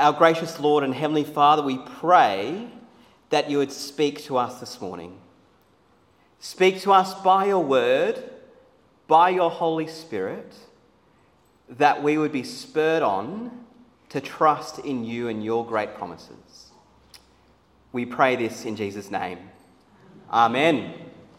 Our gracious Lord and Heavenly Father, we pray that you would speak to us this morning. Speak to us by your word, by your Holy Spirit, that we would be spurred on to trust in you and your great promises. We pray this in Jesus' name. Amen.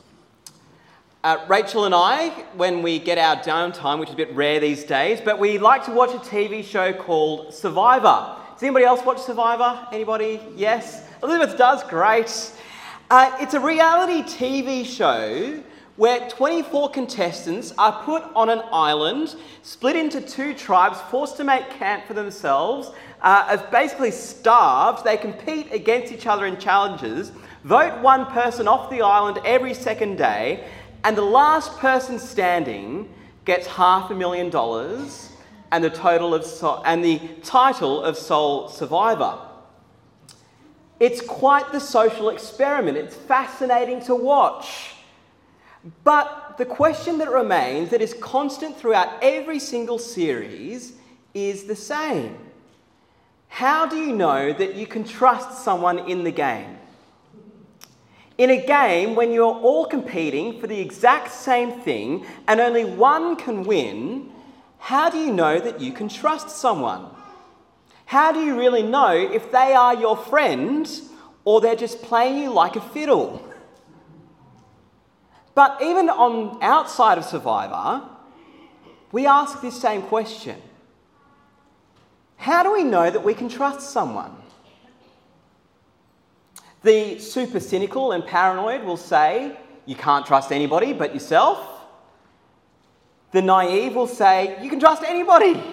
Rachel and I, when we get our downtime, which is a bit rare these days, but we like to watch a TV show called Survivor. Does anybody else watch Survivor? Anybody? Yes? Elizabeth does? Great. It's a reality TV show where 24 contestants are put on an island, split into two tribes, forced to make camp for themselves, as basically starved. They compete against each other in challenges, vote one person off the island every second day, and the last person standing gets $500,000 and the title of sole survivor. It's quite the social experiment. It's fascinating to watch. But the question that remains, that is constant throughout every single series, is the same. How do you know that you can trust someone in the game? In a game, when you're all competing for the exact same thing and only one can win, how do you know that you can trust someone? How do you really know if they are your friend or they're just playing you like a fiddle? But even outside of Survivor, we ask this same question. How do we know that we can trust someone? The super cynical and paranoid will say, you can't trust anybody but yourself. The naive will say, you can trust anybody.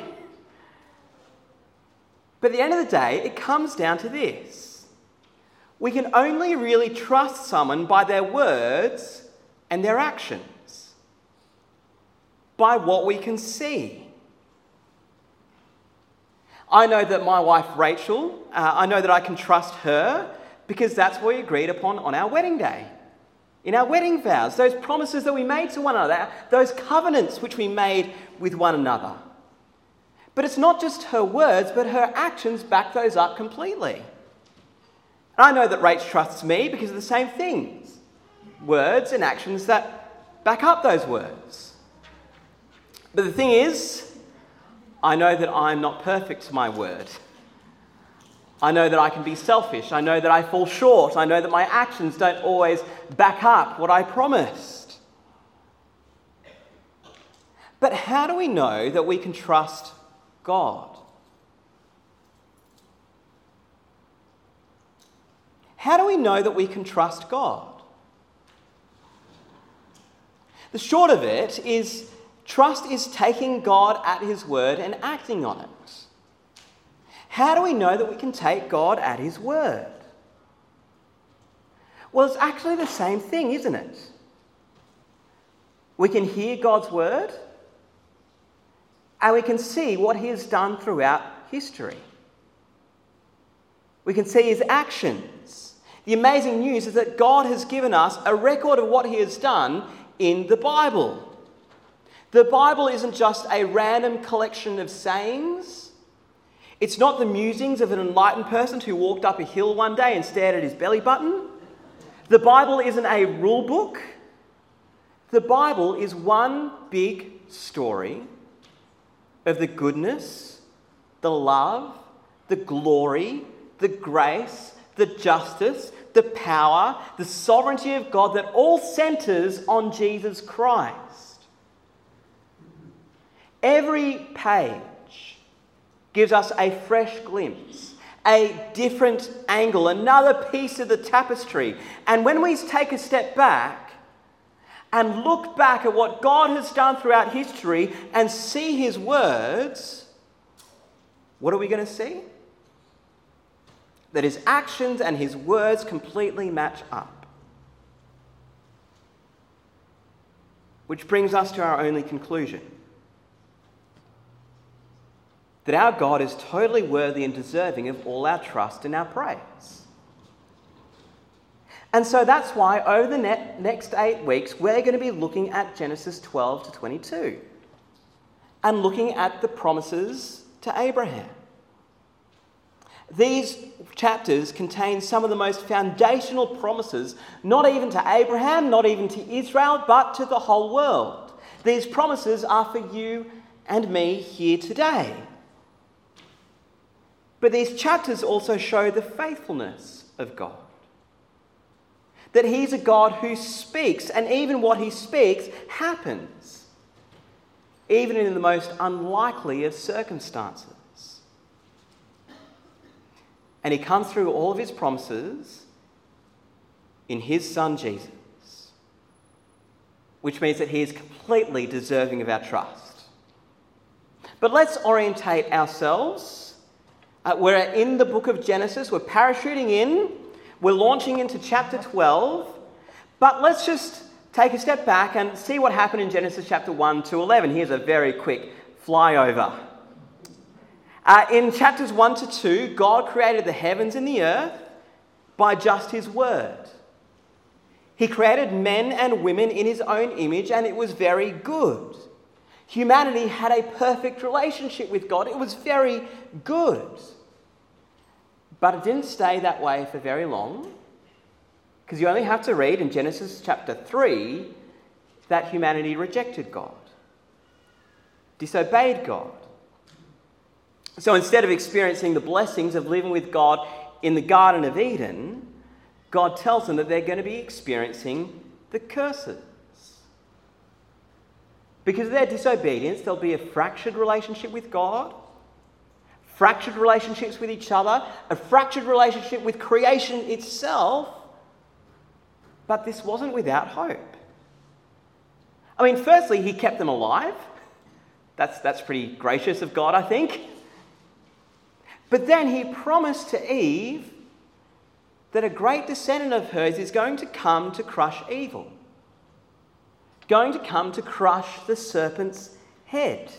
But at the end of the day, it comes down to this. We can only really trust someone by their words and their actions, by what we can see. I know that my wife Rachel, I know that I can trust her because that's what we agreed upon on our wedding day. In our wedding vows, those promises that we made to one another, those covenants which we made with one another. But it's not just her words, but her actions back those up completely. And I know that Rach trusts me because of the same things. Words and actions that back up those words. But the thing is, I know that I'm not perfect to my word. I know that I can be selfish. I know that I fall short. I know that my actions don't always back up what I promised. But how do we know that we can trust God? How do we know that we can trust God? The short of it is, trust is taking God at his word and acting on it. How do we know that we can take God at his word? Well, it's actually the same thing, isn't it? We can hear God's word and we can see what he has done throughout history. We can see his actions. The amazing news is that God has given us a record of what he has done in the Bible. The Bible isn't just a random collection of sayings. It's not the musings of an enlightened person who walked up a hill one day and stared at his belly button. The Bible isn't a rule book. The Bible is one big story of the goodness, the love, the glory, the grace, the justice, the power, the sovereignty of God that all centres on Jesus Christ. Every page gives us a fresh glimpse, a different angle, another piece of the tapestry. And when we take a step back and look back at what God has done throughout history and see his words, what are we going to see? That his actions and his words completely match up. Which brings us to our only conclusion. That our God is totally worthy and deserving of all our trust and our praise. And so that's why over the next 8 weeks, we're going to be looking at Genesis 12 to 22 and looking at the promises to Abraham. These chapters contain some of the most foundational promises, not even to Abraham, not even to Israel, but to the whole world. These promises are for you and me here today. But these chapters also show the faithfulness of God. That he's a God who speaks, and even what he speaks happens, even in the most unlikely of circumstances. And he comes through all of his promises in his Son Jesus, which means that he is completely deserving of our trust. But let's orientate ourselves. We're in the book of Genesis. We're parachuting in. We're launching into chapter 12. But let's just take a step back and see what happened in Genesis chapter 1 to 11. Here's a very quick flyover. In chapters 1 to 2, God created the heavens and the earth by just his word. He created men and women in his own image, and it was very good. Humanity had a perfect relationship with God. It was very good. But it didn't stay that way for very long, because you only have to read in Genesis chapter 3 that humanity rejected God, disobeyed God. So instead of experiencing the blessings of living with God in the Garden of Eden, God tells them that they're going to be experiencing the curses. Because of their disobedience, there'll be a fractured relationship with God, fractured relationships with each other, a fractured relationship with creation itself. But this wasn't without hope. I mean, firstly, he kept them alive. That's pretty gracious of God, I think. But then he promised to Eve that a great descendant of hers is going to come to crush evil, going to come to crush the serpent's head.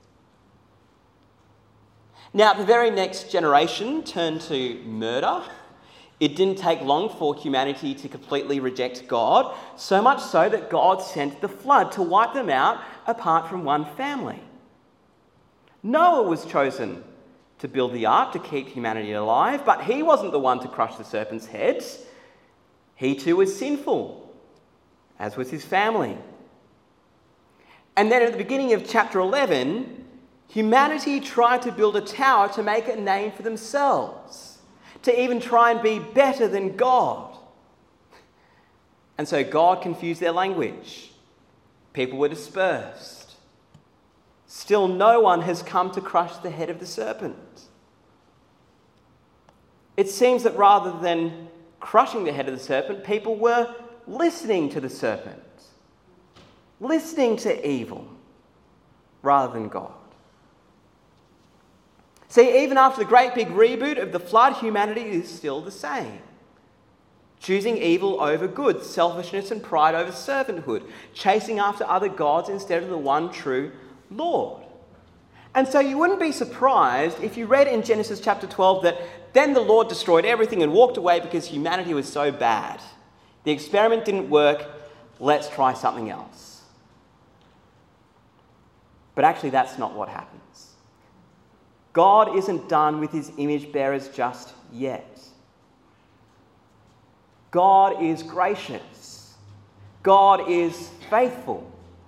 Now, the very next generation turned to murder. It didn't take long for humanity to completely reject God, so much so that God sent the flood to wipe them out apart from one family. Noah was chosen to build the ark to keep humanity alive, but he wasn't the one to crush the serpent's head. He too was sinful, as was his family. And then at the beginning of chapter 11, humanity tried to build a tower to make a name for themselves, to even try and be better than God. And so God confused their language. People were dispersed. Still, no one has come to crush the head of the serpent. It seems that rather than crushing the head of the serpent, people were listening to the serpent, listening to evil, rather than God. See, even after the great big reboot of the flood, humanity is still the same. Choosing evil over good, selfishness and pride over servanthood, chasing after other gods instead of the one true Lord. And so you wouldn't be surprised if you read in Genesis chapter 12 that then the Lord destroyed everything and walked away because humanity was so bad. The experiment didn't work, let's try something else. But actually that's not what happens. God isn't done with his image bearers just yet. God is gracious. God is faithful.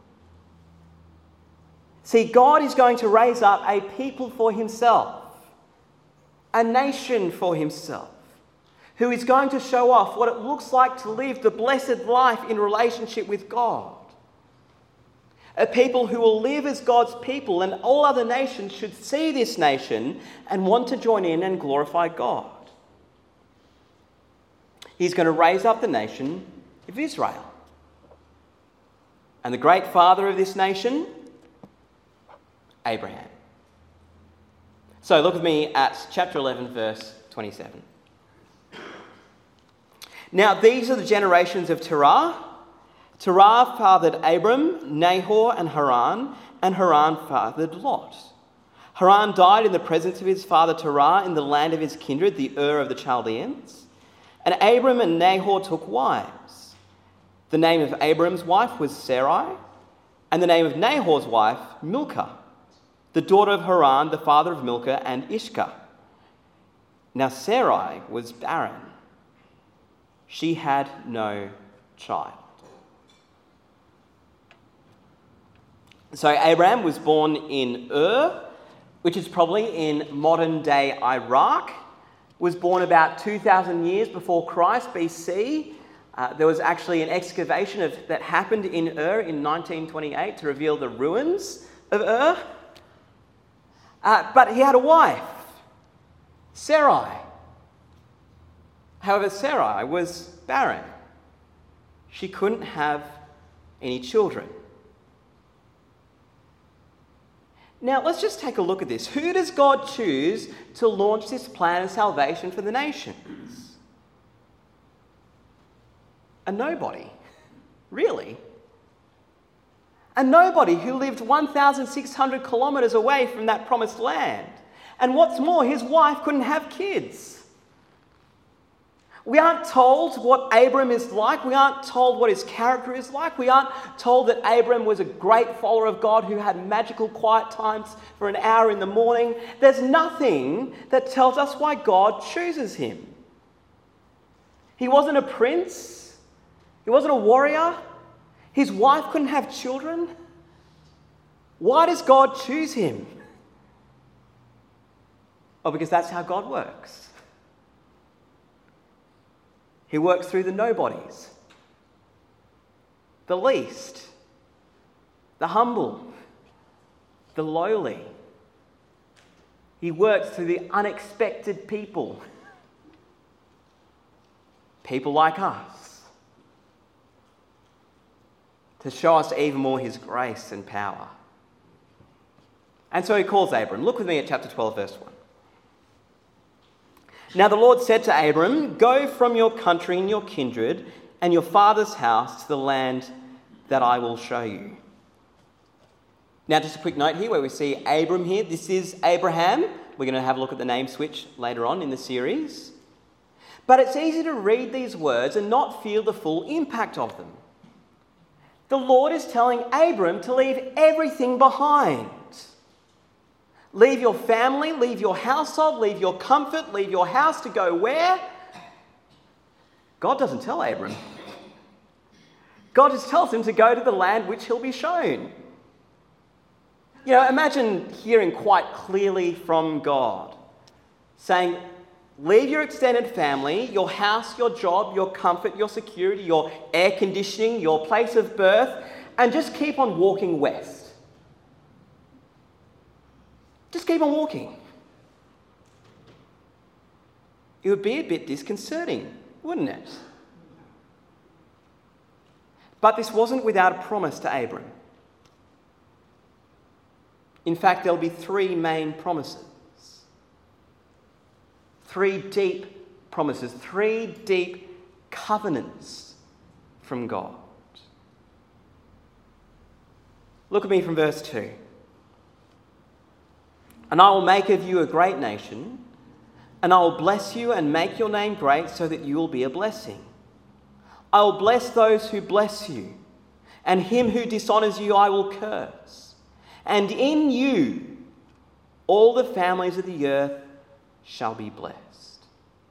See, God is going to raise up a people for himself, a nation for himself, who is going to show off what it looks like to live the blessed life in relationship with God. A people who will live as God's people, and all other nations should see this nation and want to join in and glorify God. He's going to raise up the nation of Israel. And the great father of this nation, Abraham. So look with me at chapter 11, verse 27. Now these are the generations of Terah. Terah fathered Abram, Nahor, and Haran fathered Lot. Haran died in the presence of his father Terah in the land of his kindred, the Ur of the Chaldeans. And Abram and Nahor took wives. The name of Abram's wife was Sarai, and the name of Nahor's wife, Milcah, the daughter of Haran, the father of Milcah and Ishkah. Now Sarai was barren. She had no child. So Abraham was born in Ur, which is probably in modern-day Iraq. Was born about 2,000 years before Christ, BC. There was actually an excavation that happened in Ur in 1928 to reveal the ruins of Ur. But he had a wife, Sarai. However, Sarai was barren. She couldn't have any children. Now, let's just take a look at this. Who does God choose to launch this plan of salvation for the nations? A nobody. Really? A nobody who lived 1,600 kilometres away from that promised land. And what's more, his wife couldn't have kids. We aren't told what Abram is like. We aren't told what his character is like. We aren't told that Abram was a great follower of God who had magical quiet times for an hour in the morning. There's nothing that tells us why God chooses him. He wasn't a prince. He wasn't a warrior. His wife couldn't have children. Why does God choose him? Oh, because that's how God works. He works through the nobodies, the least, the humble, the lowly. He works through the unexpected people, people like us, to show us even more his grace and power. And so he calls Abram. Look with me at chapter 12, verse 1. Now the Lord said to Abram, "Go from your country and your kindred and your father's house to the land that I will show you." Now just a quick note here where we see Abram here. This is Abraham. We're going to have a look at the name switch later on in the series. But it's easy to read these words and not feel the full impact of them. The Lord is telling Abram to leave everything behind. Leave your family, leave your household, leave your comfort, leave your house to go where? God doesn't tell Abram. God just tells him to go to the land which he'll be shown. You know, imagine hearing quite clearly from God, saying, leave your extended family, your house, your job, your comfort, your security, your air conditioning, your place of birth, and just keep on walking west. Just keep on walking. It would be a bit disconcerting, wouldn't it? But this wasn't without a promise to Abram. In fact, there'll be three main promises. Three deep promises, three deep covenants from God. Look at me from verse 2. "And I will make of you a great nation, and I will bless you and make your name great so that you will be a blessing. I will bless those who bless you, and him who dishonours you I will curse. And in you all the families of the earth shall be blessed."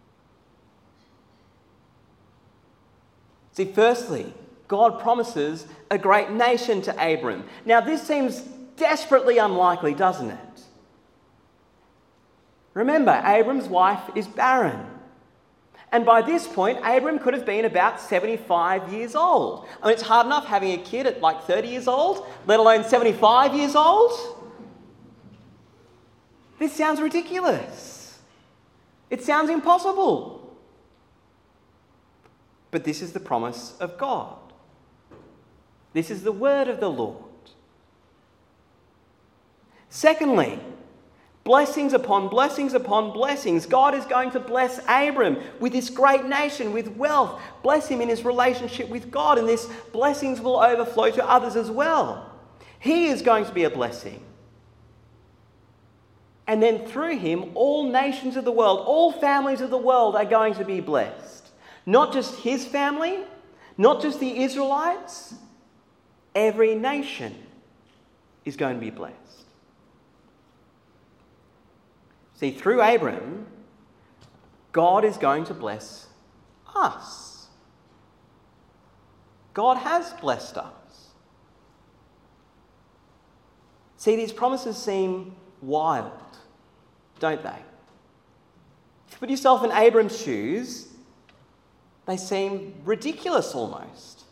See, firstly, God promises a great nation to Abram. Now, this seems desperately unlikely, doesn't it? Remember, Abram's wife is barren. And by this point, Abram could have been about 75 years old. I mean, it's hard enough having a kid at like 30 years old, let alone 75 years old. This sounds ridiculous. It sounds impossible. But this is the promise of God. This is the word of the Lord. Secondly, blessings upon blessings upon blessings. God is going to bless Abram with this great nation, with wealth. Bless him in his relationship with God, and these blessings will overflow to others as well. He is going to be a blessing. And then through him, all nations of the world, all families of the world are going to be blessed. Not just his family, not just the Israelites. Every nation is going to be blessed. See, through Abram, God is going to bless us. God has blessed us. See, these promises seem wild, don't they? If you put yourself in Abram's shoes, they seem ridiculous almost.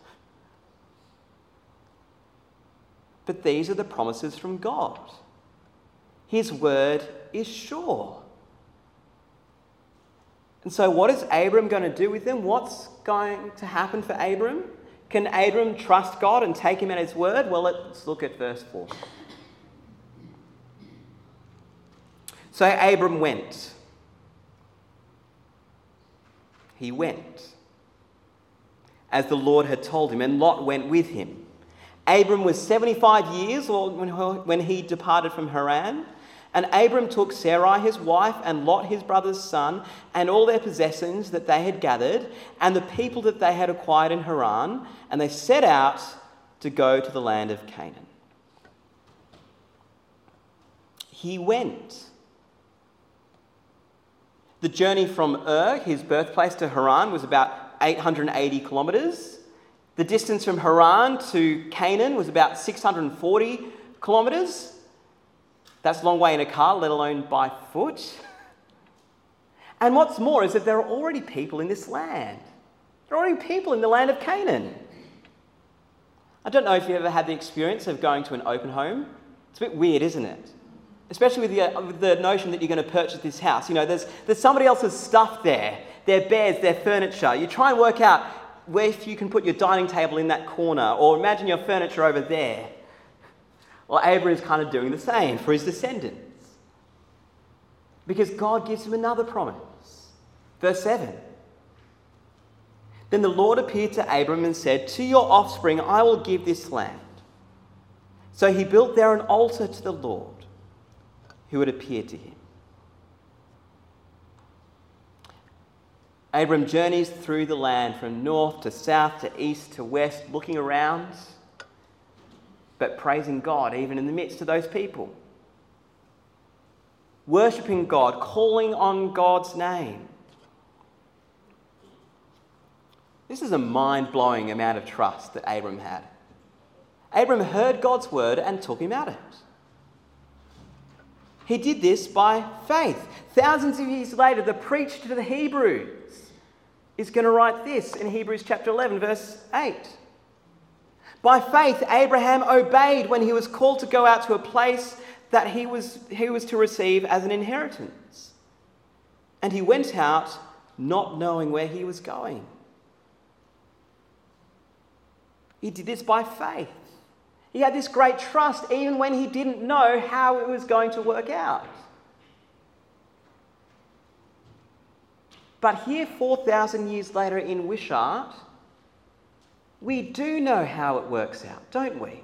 But these are the promises from God. His word is sure. And so what is Abram going to do with them? What's going to happen for Abram? Can Abram trust God and take him at his word? Well, let's look at verse 4. So Abram went. He went, as the Lord had told him, and Lot went with him. Abram was 75 years old when he departed from Haran. And Abram took Sarai his wife and Lot his brother's son and all their possessions that they had gathered and the people that they had acquired in Haran, and they set out to go to the land of Canaan. He went. The journey from his birthplace, to Haran was about 880 kilometres. The distance from Haran to Canaan was about 640 kilometres. That's a long way in a car, let alone by foot. And what's more is that there are already people in this land. There are already people in the land of Canaan. I don't know if you've ever had the experience of going to an open home. It's a bit weird, isn't it? Especially with the notion that you're going to purchase this house. You know, there's somebody else's stuff there, their beds, their furniture. You try and work out where if you can put your dining table in that corner, or imagine your furniture over there. Well, Abram is kind of doing the same for his descendants. Because God gives him another promise. Verse 7. Then the Lord appeared to Abram and said, "To your offspring I will give this land." So he built there an altar to the Lord, who had appeared to him. Abram journeys through the land from north to south to east to west, looking around, but praising God even in the midst of those people. Worshipping God, calling on God's name. This is a mind-blowing amount of trust that Abram had. Abram heard God's word and took him at it. He did this by faith. Thousands of years later, the preacher to the Hebrews is going to write this in Hebrews chapter 11, verse 8. By faith, Abraham obeyed when he was called to go out to a place that he was to receive as an inheritance. And he went out not knowing where he was going. He did this by faith. He had this great trust even when he didn't know how it was going to work out. But here, 4,000 years later in Wishart, we do know how it works out, don't we?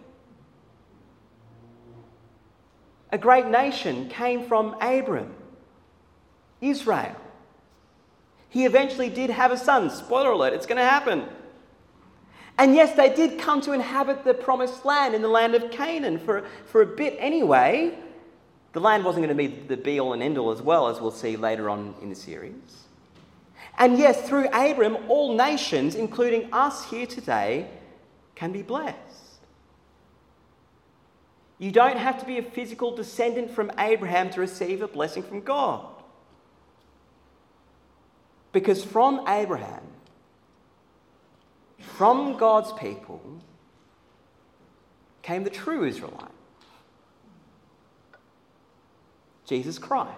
A great nation came from Abram, Israel. He eventually did have a son. Spoiler alert, it's going to happen. And yes, they did come to inhabit the promised land in the land of Canaan for a bit anyway. The land wasn't going to be the be-all and end-all, as well, as we'll see later on in the series. And yes, through Abram, all nations, including us here today, can be blessed. You don't have to be a physical descendant from Abraham to receive a blessing from God. Because from Abraham, from God's people, came the true Israelite, Jesus Christ.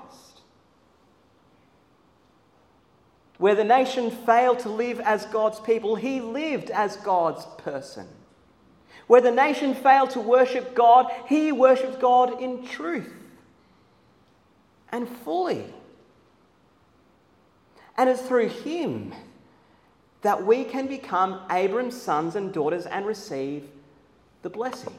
Where the nation failed to live as God's people, he lived as God's person. Where the nation failed to worship God, he worshipped God in truth and fully. And it's through him that we can become Abram's sons and daughters and receive the blessing.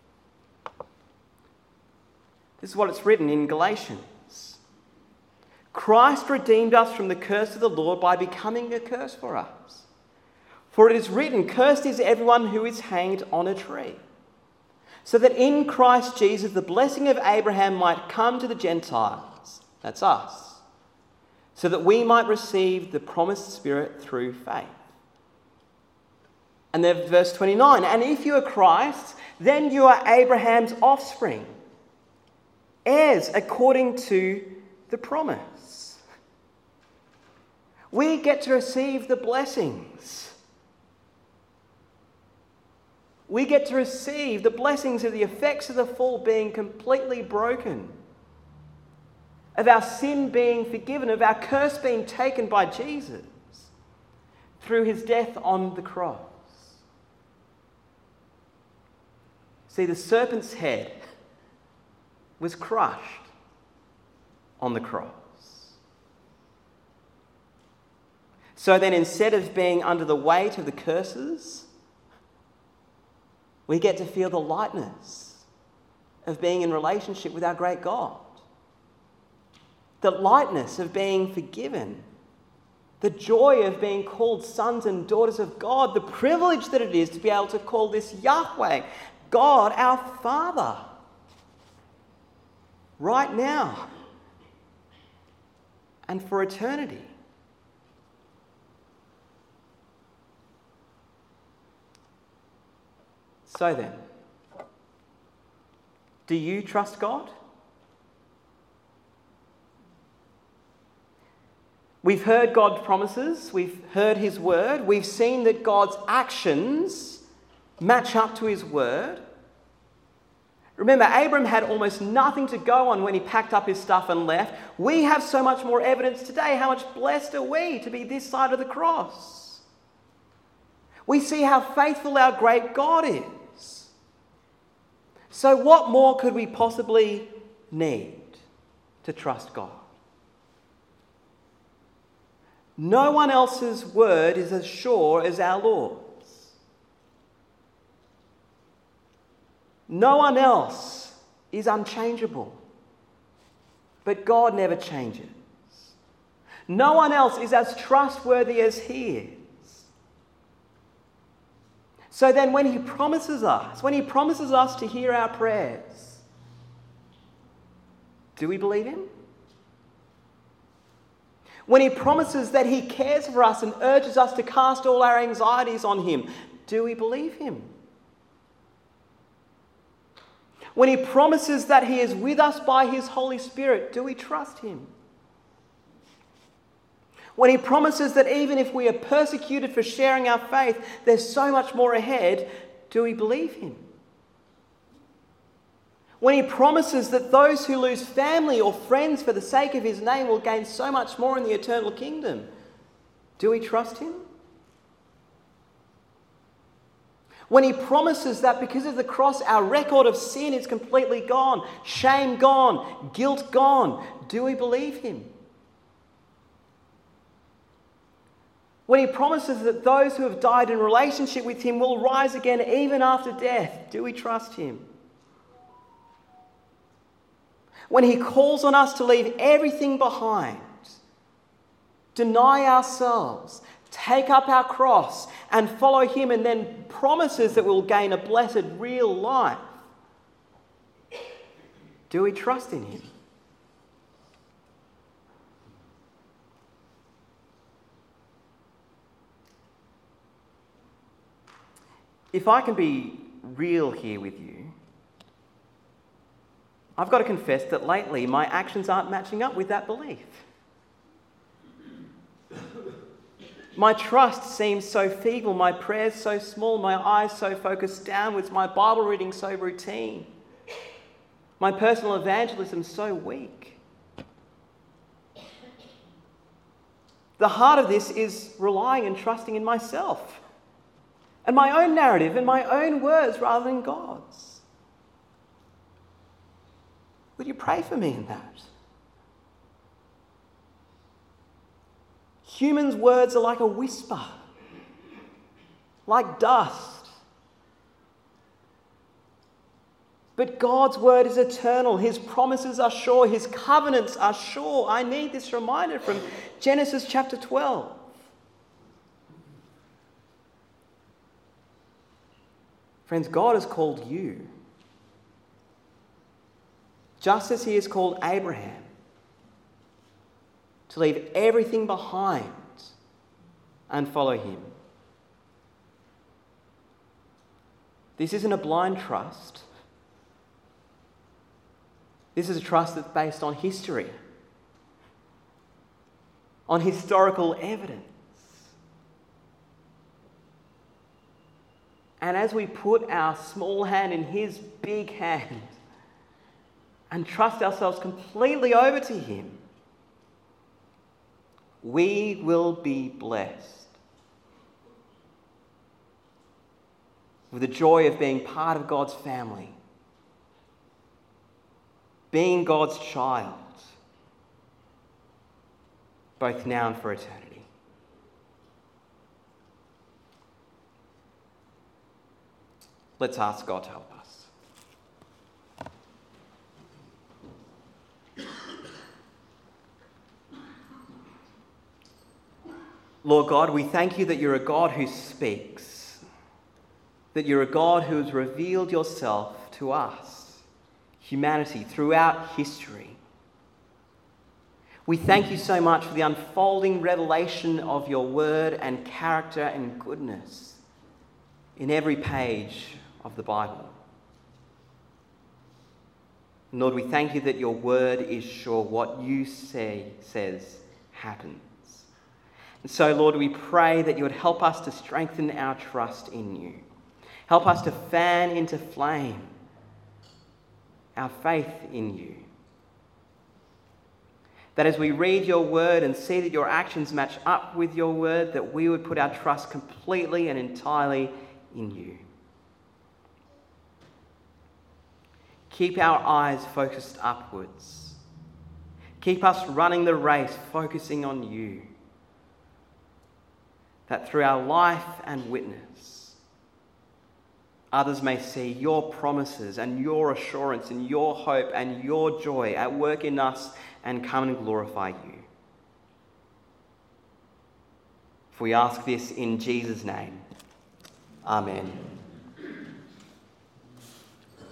This is what it's written in Galatians. Christ redeemed us from the curse of the law by becoming a curse for us. For it is written, "Cursed is everyone who is hanged on a tree," so that in Christ Jesus the blessing of Abraham might come to the Gentiles, that's us, so that we might receive the promised Spirit through faith. And then verse 29, and if you are Christ, then you are Abraham's offspring, heirs according to the promise. We get to receive the blessings. We get to receive the blessings of the effects of the fall being completely broken, of our sin being forgiven, of our curse being taken by Jesus through his death on the cross. See, the serpent's head was crushed on the cross. So then, instead of being under the weight of the curses, we get to feel the lightness of being in relationship with our great God. The lightness of being forgiven. The joy of being called sons and daughters of God. The privilege that it is to be able to call this Yahweh, God our Father, right now and for eternity. So then, do you trust God? We've heard God's promises, we've heard his word, we've seen that God's actions match up to his word. Remember, Abram had almost nothing to go on when he packed up his stuff and left. We have so much more evidence today. How much blessed are we to be this side of the cross? We see how faithful our great God is. So what more could we possibly need to trust God? No one else's word is as sure as our Lord's. No one else is unchangeable, but God never changes. No one else is as trustworthy as he is. So then when he promises us to hear our prayers, do we believe him? When he promises that he cares for us and urges us to cast all our anxieties on him, do we believe him? When he promises that he is with us by his Holy Spirit, do we trust him? When he promises that even if we are persecuted for sharing our faith, there's so much more ahead, do we believe him? When he promises that those who lose family or friends for the sake of his name will gain so much more in the eternal kingdom, do we trust him? When he promises that because of the cross, our record of sin is completely gone, shame gone, guilt gone, do we believe him? When he promises that those who have died in relationship with him will rise again even after death, do we trust him? When he calls on us to leave everything behind, deny ourselves, take up our cross and follow him, and then promises that we'll gain a blessed real life, do we trust in him? If I can be real here with you, I've got to confess that lately my actions aren't matching up with that belief. My trust seems so feeble, my prayers so small, my eyes so focused downwards, my Bible reading so routine, my personal evangelism so weak. The heart of this is relying and trusting in myself and my own narrative and my own words rather than God's. Would you pray for me in that? Humans' words are like a whisper, like dust. But God's word is eternal. His promises are sure. His covenants are sure. I need this reminder from Genesis chapter 12. Friends, God has called you, just as he has called Abraham, to leave everything behind and follow him. This isn't a blind trust. This is a trust that's based on history, on historical evidence. And as we put our small hand in his big hand and trust ourselves completely over to him, we will be blessed with the joy of being part of God's family, being God's child, both now and for eternity. Let's ask God to help us. Lord God, we thank you that you're a God who speaks, that you're a God who has revealed yourself to us, humanity, throughout history. We thank you so much for the unfolding revelation of your word and character and goodness in every page of the Bible. Lord, we thank you that your word is sure. What you say says happens. And so, Lord, we pray that you would help us to strengthen our trust in you. Help us to fan into flame our faith in you. That as we read your word and see that your actions match up with your word, that we would put our trust completely and entirely in you. Keep our eyes focused upwards. Keep us running the race, focusing on you. That through our life and witness, others may see your promises and your assurance and your hope and your joy at work in us and come and glorify you. For we ask this in Jesus' name. Amen.